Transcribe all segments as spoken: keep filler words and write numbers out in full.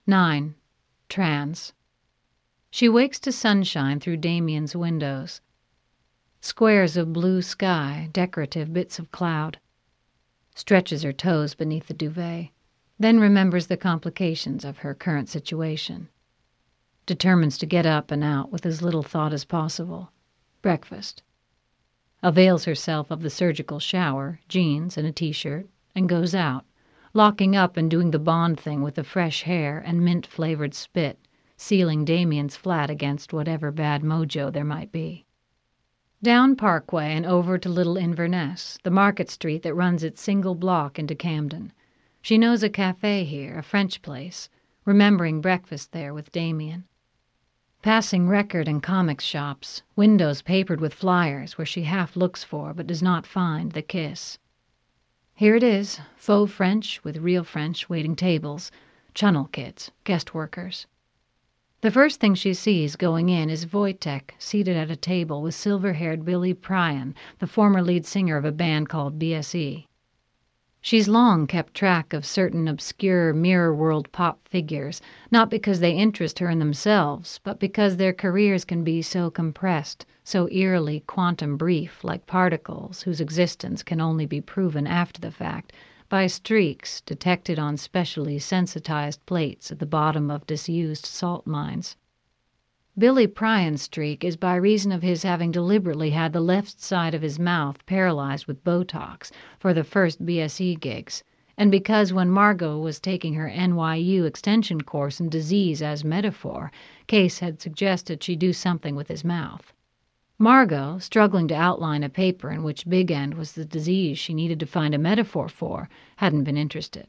nine. Trans. She wakes to sunshine through Damien's windows. Squares of blue sky, decorative bits of cloud. Stretches her toes beneath the duvet, then remembers the complications of her current situation. Determines to get up and out with as little thought as possible. Breakfast. Avails herself of the surgical shower, jeans and a t-shirt, and goes out, locking up and doing the Bond thing with the fresh hair and mint-flavored spit, sealing Damien's flat against whatever bad mojo there might be. Down Parkway and over to Little Inverness, the market street that runs its single block into Camden. She knows a cafe here, a French place, remembering breakfast there with Damien. Passing record and comics shops, windows papered with flyers where she half looks for but does not find the kiss. Here it is, faux French with real French waiting tables, chunnel kids, guest workers. The first thing she sees going in is Wojtek seated at a table with silver-haired Billy Pryan, the former lead singer of a band called B S E. She's long kept track of certain obscure mirror world pop figures, not because they interest her in themselves, but because their careers can be so compressed, so eerily quantum brief, like particles whose existence can only be proven after the fact, by streaks detected on specially sensitized plates at the bottom of disused salt mines. Billy Pryan's streak is by reason of his having deliberately had the left side of his mouth paralyzed with Botox for the first B S E gigs, and because when Margot was taking her N Y U extension course in disease as metaphor, Case had suggested she do something with his mouth. Margot, struggling to outline a paper in which Big End was the disease she needed to find a metaphor for, hadn't been interested.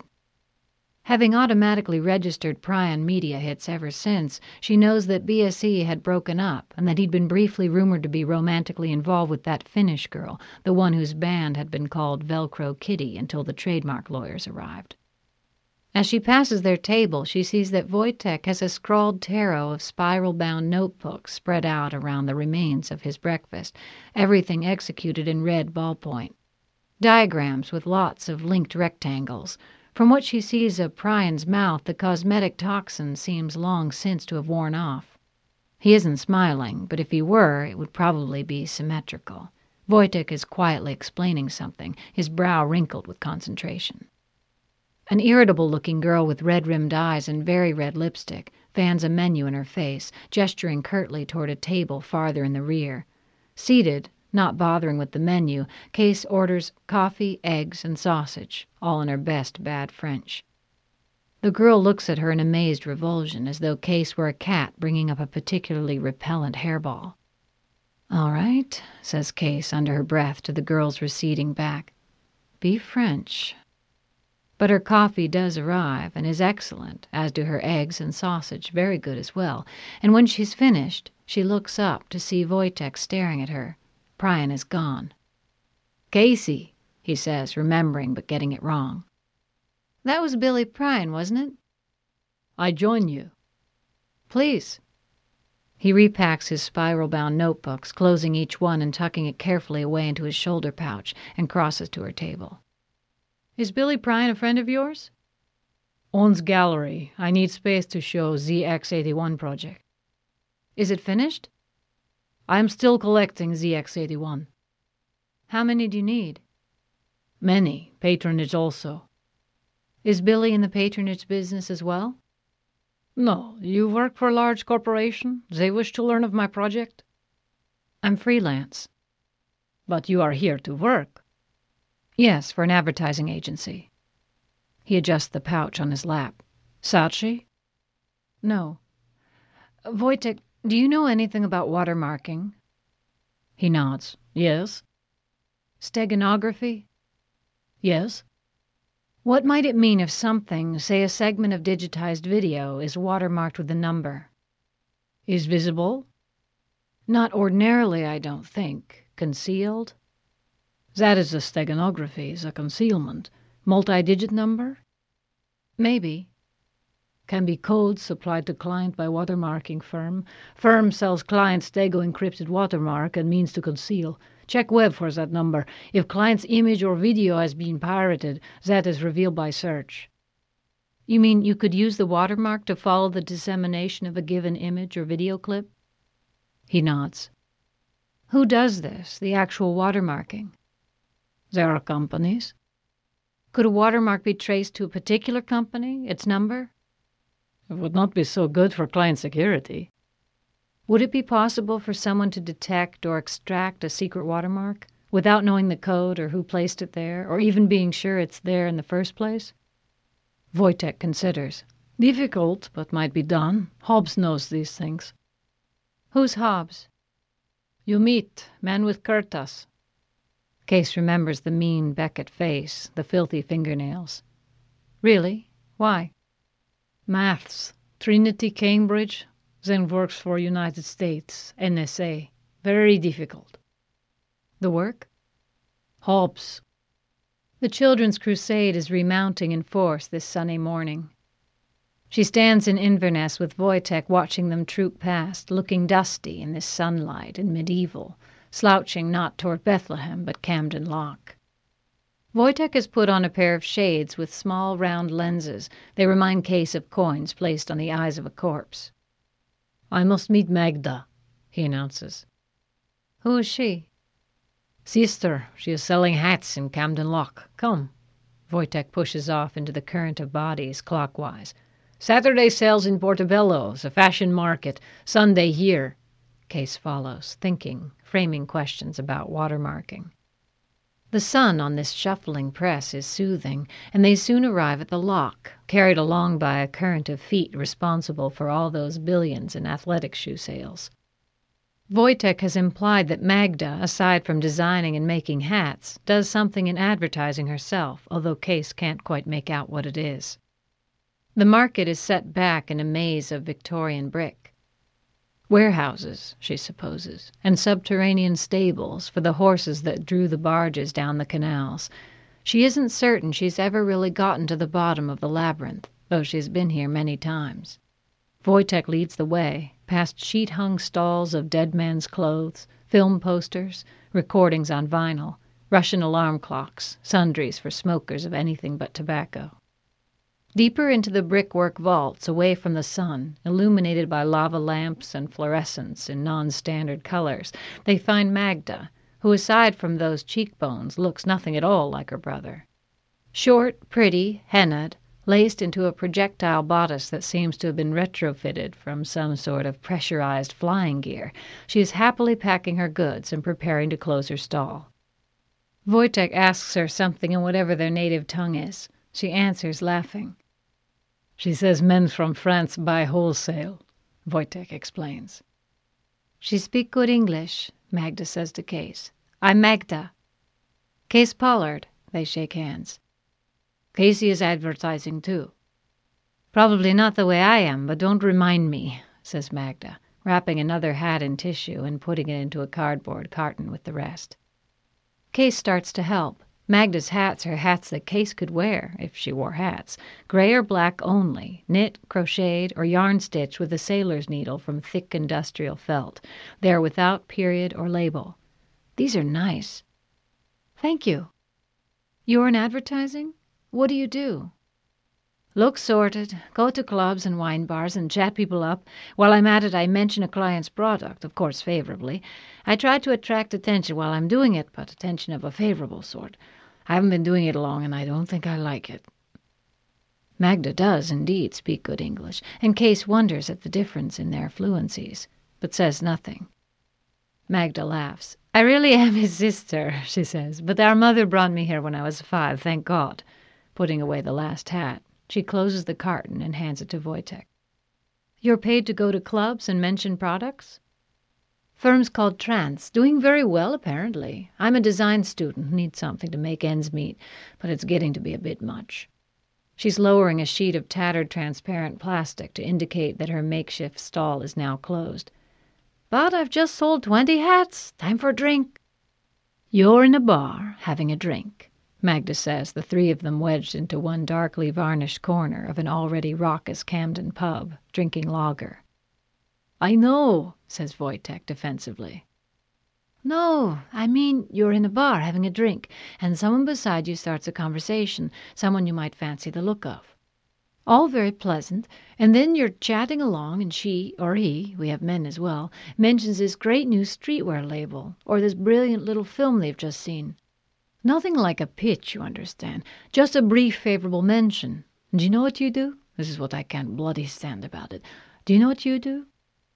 Having automatically registered Pryan media hits ever since, she knows that B S E had broken up and that he'd been briefly rumored to be romantically involved with that Finnish girl, the one whose band had been called Velcro Kitty until the trademark lawyers arrived. As she passes their table, she sees that Wojtek has a scrawled tarot of spiral-bound notebooks spread out around the remains of his breakfast, everything executed in red ballpoint. Diagrams with lots of linked rectangles. From what she sees of Pryan's mouth, the cosmetic toxin seems long since to have worn off. He isn't smiling, but if he were, it would probably be symmetrical. Wojtek is quietly explaining something, his brow wrinkled with concentration. An irritable-looking girl with red-rimmed eyes and very red lipstick fans a menu in her face, gesturing curtly toward a table farther in the rear. Seated, not bothering with the menu, Case orders coffee, eggs, and sausage, all in her best bad French. The girl looks at her in amazed revulsion, as though Case were a cat bringing up a particularly repellent hairball. "All right," says Case under her breath to the girl's receding back. "Be French." But her coffee does arrive, and is excellent, as do her eggs and sausage, very good as well, and when she's finished, she looks up to see Wojtek staring at her. Pryan is gone. "Casey," he says, remembering but getting it wrong. "That was Billy Pryan, wasn't it?" "I join you." "Please." He repacks his spiral-bound notebooks, closing each one and tucking it carefully away into his shoulder pouch, and crosses to her table. "Is Billy Pryan a friend of yours?" "Owns gallery. I need space to show Z X eighty-one project." "Is it finished?" "I am still collecting Z X eighty-one. "How many do you need?" "Many. Patronage also." "Is Billy in the patronage business as well?" "No. You work for a large corporation? They wish to learn of my project?" "I'm freelance." "But you are here to work." "Yes, for an advertising agency." He adjusts the pouch on his lap. "Saatchi?" "No." "Wojtek, do you know anything about watermarking?" He nods. "Yes." "Steganography?" "Yes." "What might it mean if something, say a segment of digitized video, is watermarked with a number?" "Is visible?" "Not ordinarily, I don't think. Concealed?" "That is the steganography, is a concealment. Multi-digit number?" "Maybe." "Can be code supplied to client by watermarking firm. Firm sells client stego-encrypted watermark and means to conceal. Check web for that number. If client's image or video has been pirated, that is revealed by search." You mean you could use the watermark to follow the dissemination of a given image or video clip? He nods. Who does this, the actual watermarking? There are companies. Could a watermark be traced to a particular company, its number? It would not be so good for client security. Would it be possible for someone to detect or extract a secret watermark without knowing the code or who placed it there, or even being sure it's there in the first place? Wojtek considers. Difficult, but might be done. Hobbs knows these things. Who's Hobbs? You meet, man with Curtas. Case remembers the mean Beckett face, the filthy fingernails. Really? Why? Maths. Trinity, Cambridge. Then works for United States, N S A. Very difficult. The work? Hobbs. The Children's Crusade is remounting in force this sunny morning. She stands in Inverness with Wojtek watching them troop past, looking dusty in this sunlight and medieval, slouching not toward Bethlehem but Camden Lock. Wojtek has put on a pair of shades with small round lenses. They remind Case of coins placed on the eyes of a corpse. I must meet Magda, he announces. Who is she? Sister, she is selling hats in Camden Lock. Come. Wojtek pushes off into the current of bodies clockwise. Saturday sales in Portobello's, a fashion market. Sunday here. Case follows, thinking, framing questions about watermarking. The sun on this shuffling press is soothing, and they soon arrive at the lock, carried along by a current of feet responsible for all those billions in athletic shoe sales. Wojtek has implied that Magda, aside from designing and making hats, does something in advertising herself, although Case can't quite make out what it is. The market is set back in a maze of Victorian brick. Warehouses, she supposes, and subterranean stables for the horses that drew the barges down the canals. She isn't certain she's ever really gotten to the bottom of the labyrinth, though she's been here many times. Wojtek leads the way, past sheet-hung stalls of dead men's clothes, film posters, recordings on vinyl, Russian alarm clocks, sundries for smokers of anything but tobacco. Deeper into the brickwork vaults, away from the sun, illuminated by lava lamps and fluorescents in non-standard colors, they find Magda, who, aside from those cheekbones, looks nothing at all like her brother. Short, pretty, hennaed, laced into a projectile bodice that seems to have been retrofitted from some sort of pressurized flying gear, she is happily packing her goods and preparing to close her stall. Wojtek asks her something in whatever their native tongue is. She answers, laughing. She says men from France buy wholesale, Wojtek explains. She speak good English, Magda says to Case. I'm Magda. Case Pollard, they shake hands. Casey is advertising too. Probably not the way I am, but don't remind me, says Magda, wrapping another hat in tissue and putting it into a cardboard carton with the rest. Case starts to help. Magda's hats are hats that Case could wear, if she wore hats, gray or black only, knit, crocheted, or yarn stitched with a sailor's needle from thick industrial felt. They are without period or label. These are nice. Thank you. You're in advertising? What do you do? Look sorted, go to clubs and wine bars and chat people up. While I'm at it, I mention a client's product, of course favorably. I try to attract attention while I'm doing it, but attention of a favorable sort. I haven't been doing it long, and I don't think I like it. Magda does indeed speak good English, and Case wonders at the difference in their fluencies, but says nothing. Magda laughs. I really am his sister, she says, but our mother brought me here when I was five, thank God. Putting away the last hat, she closes the carton and hands it to Wojtek. You're paid to go to clubs and mention products? Firm's called Trance, doing very well apparently. I'm a design student, need something to make ends meet, but it's getting to be a bit much. She's lowering a sheet of tattered transparent plastic to indicate that her makeshift stall is now closed. But I've just sold twenty hats. Time for a drink. You're in a bar having a drink, Magda says, the three of them wedged into one darkly varnished corner of an already raucous Camden pub, drinking lager. I know, says Wojtek defensively. No, I mean you're in a bar having a drink, and someone beside you starts a conversation, someone you might fancy the look of. All very pleasant, and then you're chatting along, and she, or he, we have men as well, mentions this great new streetwear label, or this brilliant little film they've just seen. Nothing like a pitch, you understand, just a brief favorable mention. And do you know what you do? This is what I can't bloody stand about it. Do you know what you do?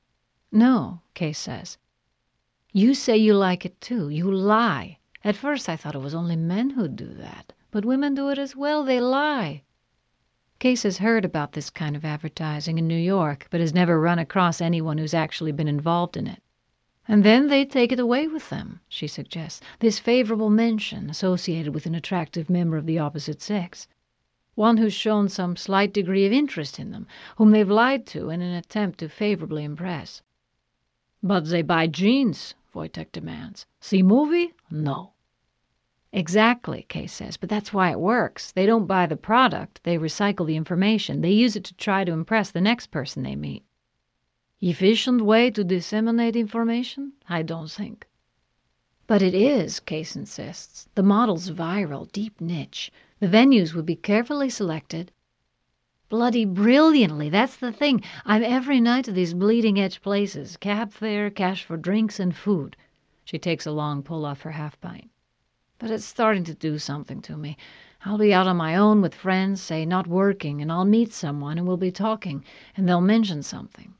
No, Case says. You say you like it too. You lie. At first I thought it was only men who'd do that, but women do it as well. They lie. Case has heard about this kind of advertising in New York, but has never run across anyone who's actually been involved in it. And then they take it away with them, she suggests, this favorable mention associated with an attractive member of the opposite sex, one who's shown some slight degree of interest in them, whom they've lied to in an attempt to favorably impress. But they buy jeans, Wojtek demands. See movie? No. Exactly, Case says, but that's why it works. They don't buy the product, they recycle the information. They use it to try to impress the next person they meet. Efficient way to disseminate information? I don't think. But it is, Case insists. The model's viral, deep niche. The venues would be carefully selected. Bloody brilliantly, that's the thing. I'm every night to these bleeding-edge places. Cab fare, cash for drinks and food. She takes a long pull off her half-pint. But it's starting to do something to me. I'll be out on my own with friends, say not working, and I'll meet someone and we'll be talking, and they'll mention something.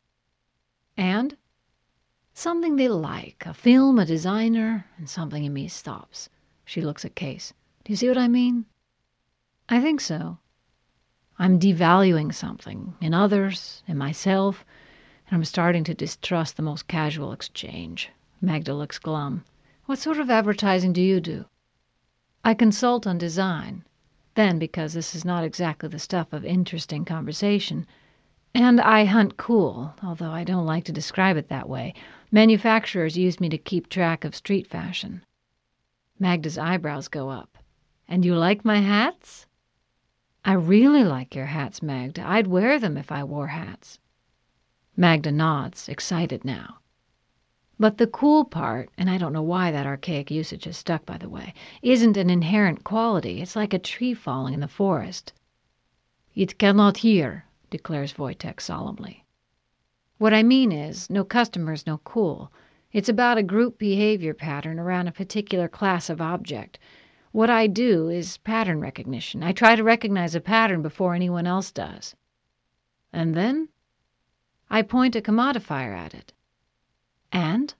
And? Something they like, a film, a designer, and something in me stops. She looks at Case. Do you see what I mean? I think so. I'm devaluing something, in others, in myself, and I'm starting to distrust the most casual exchange. Magda looks glum. What sort of advertising do you do? I consult on design. Then, because this is not exactly the stuff of interesting conversation, and I hunt cool, although I don't like to describe it that way, manufacturers use me to keep track of street fashion. Magda's eyebrows go up. And you like my hats? I really like your hats, Magda. I'd wear them if I wore hats. Magda nods, excited now. But the cool part, and I don't know why that archaic usage has stuck, by the way, isn't an inherent quality. It's like a tree falling in the forest. It cannot hear, declares Wojtek solemnly. What I mean is, no customers, no cool. It's about a group behavior pattern around a particular class of object. What I do is pattern recognition. I try to recognize a pattern before anyone else does. And then I point a commodifier at it. And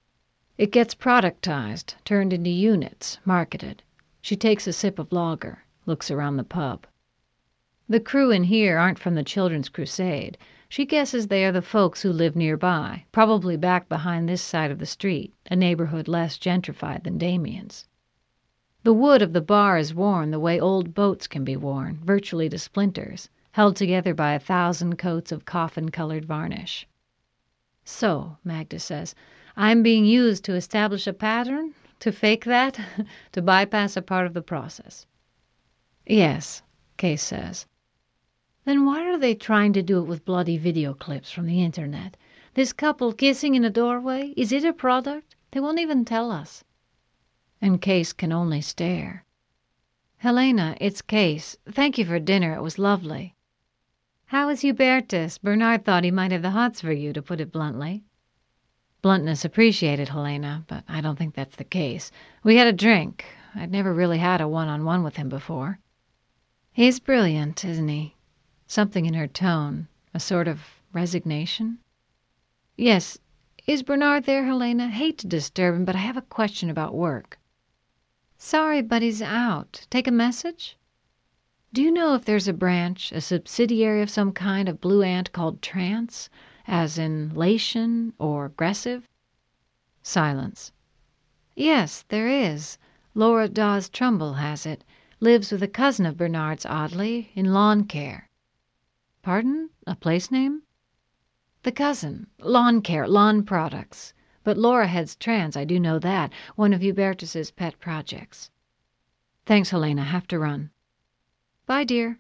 it gets productized, turned into units, marketed. She takes a sip of lager, looks around the pub. The crew in here aren't from the Children's Crusade. She guesses they are the folks who live nearby, probably back behind this side of the street, a neighborhood less gentrified than Damien's. The wood of the bar is worn the way old boats can be worn, virtually to splinters, held together by a thousand coats of coffin-colored varnish. So, Magda says, I'm being used to establish a pattern? To fake that? To bypass a part of the process? Yes, Case says. Then why are they trying to do it with bloody video clips from the internet? This couple kissing in a doorway, is it a product? They won't even tell us. And Case can only stare. Helena, it's Case. Thank you for dinner. It was lovely. How is Hubertus? Bernard thought he might have the hots for you, to put it bluntly. Bluntness appreciated, Helena, but I don't think that's the case. We had a drink. I'd never really had a one-on-one with him before. He's brilliant, isn't he? Something in her tone, a sort of resignation. Yes. Is Bernard there, Helena? Hate to disturb him, but I have a question about work. Sorry, but he's out. Take a message? Do you know if there's a branch, a subsidiary of some kind of Blue Ant called Trance, as in Latian or aggressive? Silence. Yes, there is. Laura Dawes Trumbull has it. Lives with a cousin of Bernard's, oddly, in lawn care. Pardon? A place name? The cousin. Lawn care, lawn products. But Laura heads Trance, I do know that. One of Hubertus's pet projects. Thanks, Helena. Have to run. Bye, dear.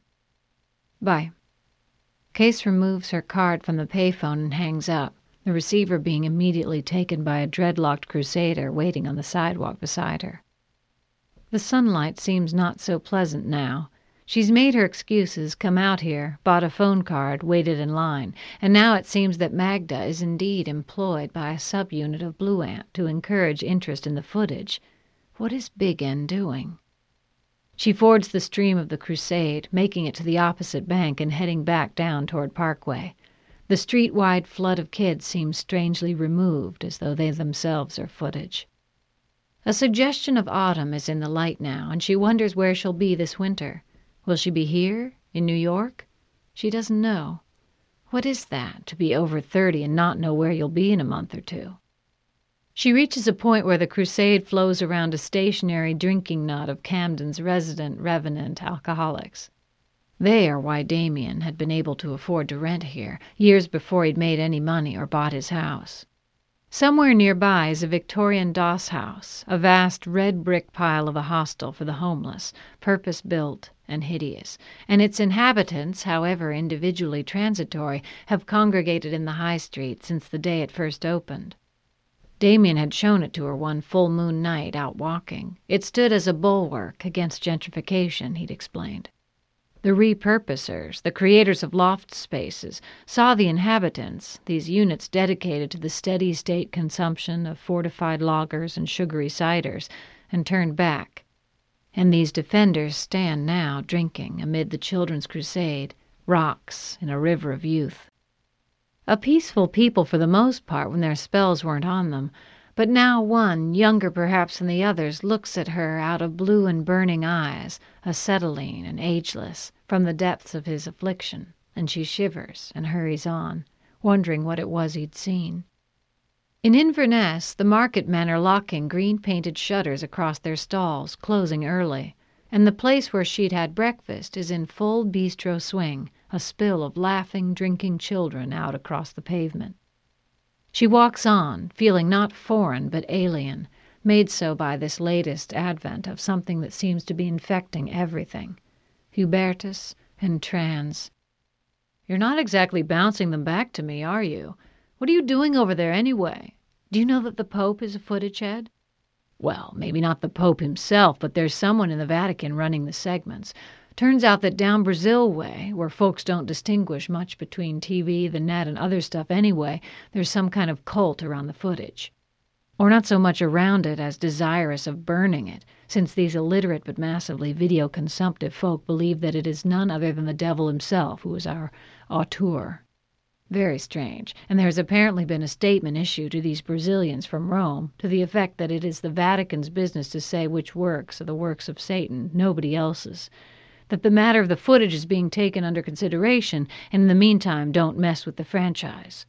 Bye. Case removes her card from the payphone and hangs up, the receiver being immediately taken by a dreadlocked crusader waiting on the sidewalk beside her. The sunlight seems not so pleasant now. She's made her excuses, come out here, bought a phone card, waited in line, and now it seems that Magda is indeed employed by a subunit of Blue Ant to encourage interest in the footage. What is Big N doing? She fords the stream of the crusade, making it to the opposite bank and heading back down toward Parkway. The street-wide flood of kids seems strangely removed, as though they themselves are footage. A suggestion of autumn is in the light now, and she wonders where she'll be this winter. Will she be here, in New York? She doesn't know. What is that, to be over thirty and not know where you'll be in a month or two? She reaches a point where the crusade flows around a stationary drinking knot of Camden's resident revenant alcoholics. They are why Damien had been able to afford to rent here, years before he'd made any money or bought his house. Somewhere nearby is a Victorian doss house, a vast red brick pile of a hostel for the homeless, purpose-built and hideous, and its inhabitants, however individually transitory, have congregated in the high street since the day it first opened. Damien had shown it to her one full moon night out walking. It stood as a bulwark against gentrification, he'd explained. The repurposers, the creators of loft spaces, saw the inhabitants, these units dedicated to the steady-state consumption of fortified lagers and sugary ciders, and turned back. And these defenders stand now drinking amid the children's crusade, rocks in a river of youth. A peaceful people for the most part when their spells weren't on them, but now one, younger perhaps than the others, looks at her out of blue and burning eyes, acetylene and ageless, from the depths of his affliction, and she shivers and hurries on, wondering what it was he'd seen. In Inverness, the market men are locking green-painted shutters across their stalls, closing early, and the place where she'd had breakfast is in full bistro swing, a spill of laughing, drinking children out across the pavement. She walks on, feeling not foreign but alien, made so by this latest advent of something that seems to be infecting everything. Hubertus and trans. You're not exactly bouncing them back to me, are you? What are you doing over there anyway? Do you know that the Pope is a footage head? Well, maybe not the Pope himself, but there's someone in the Vatican running the segments. Turns out that down Brazil way, where folks don't distinguish much between T V, the net, and other stuff anyway, there's some kind of cult around the footage. Or not so much around it as desirous of burning it, since these illiterate but massively video-consumptive folk believe that it is none other than the devil himself who is our auteur. Very strange, and there has apparently been a statement issued to these Brazilians from Rome to the effect that it is the Vatican's business to say which works are the works of Satan, nobody else's. That the matter of the footage is being taken under consideration, and in the meantime don't mess with the franchise.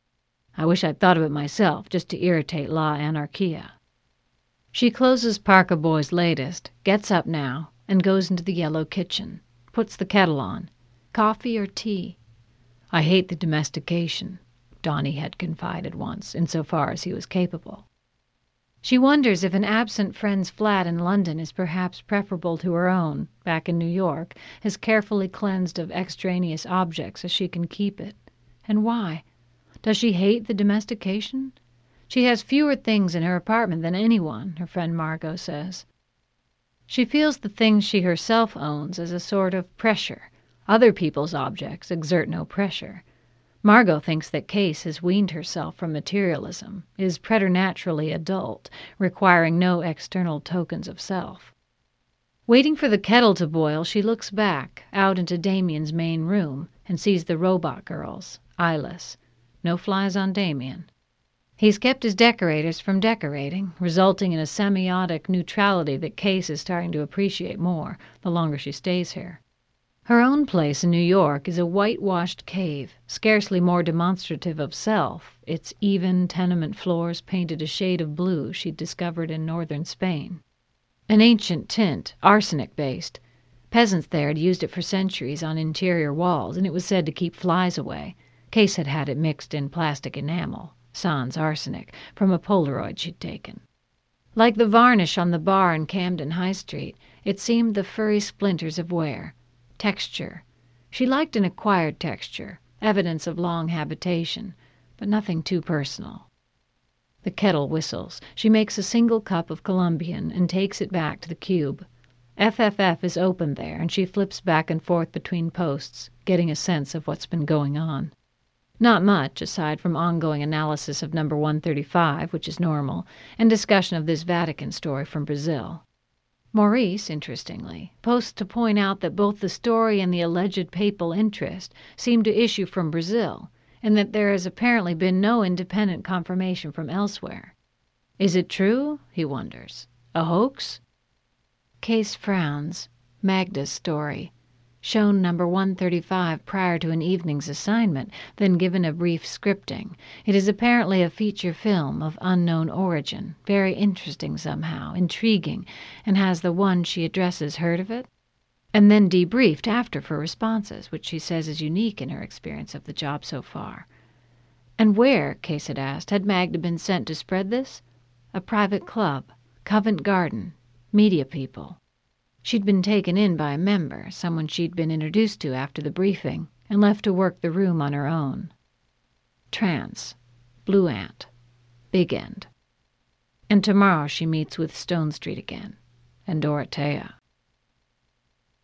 I wish I'd thought of it myself, just to irritate La Anarchia. She closes Parker Boy's latest, gets up now, and goes into the yellow kitchen, puts the kettle on. Coffee or tea? I hate the domestication, Donnie had confided once, insofar as he was capable. She wonders if an absent friend's flat in London is perhaps preferable to her own, back in New York, as carefully cleansed of extraneous objects as she can keep it. And why? Does she hate the domestication? She has fewer things in her apartment than anyone, her friend Margot says. She feels the things she herself owns as a sort of pressure. Other people's objects exert no pressure. Margot thinks that Case has weaned herself from materialism, is preternaturally adult, requiring no external tokens of self. Waiting for the kettle to boil, she looks back, out into Damien's main room, and sees the robot girls, eyeless. No flies on Damien. He's kept his decorators from decorating, resulting in a semiotic neutrality that Case is starting to appreciate more, the longer she stays here. Her own place in New York is a whitewashed cave, scarcely more demonstrative of self, its even tenement floors painted a shade of blue she'd discovered in northern Spain. An ancient tint, arsenic-based. Peasants there had used it for centuries on interior walls, and it was said to keep flies away. Case had had it mixed in plastic enamel, sans arsenic, from a Polaroid she'd taken. Like the varnish on the bar in Camden High Street, it seemed the furry splinters of wear. Texture. She liked an acquired texture, evidence of long habitation, but nothing too personal. The kettle whistles. She makes a single cup of Colombian and takes it back to the cube. F F F is open there, and she flips back and forth between posts, getting a sense of what's been going on. Not much, aside from ongoing analysis of number one thirty-five, which is normal, and discussion of this Vatican story from Brazil. Maurice, interestingly, posts to point out that both the story and the alleged papal interest seem to issue from Brazil, and that there has apparently been no independent confirmation from elsewhere. Is it true? He wonders. A hoax? Case frowns. Magda's story. Shown number one thirty-five prior to an evening's assignment, then given a brief scripting. It is apparently a feature film of unknown origin, very interesting somehow, intriguing, and has the one she addresses heard of it? And then debriefed after for responses, which she says is unique in her experience of the job so far. And where, Case had asked, had Magda been sent to spread this? A private club, Covent Garden, media people. She'd been taken in by a member, someone she'd been introduced to after the briefing, and left to work the room on her own. Trance. Blue Ant. Big End. And tomorrow she meets with Stone Street again, and Dorothea.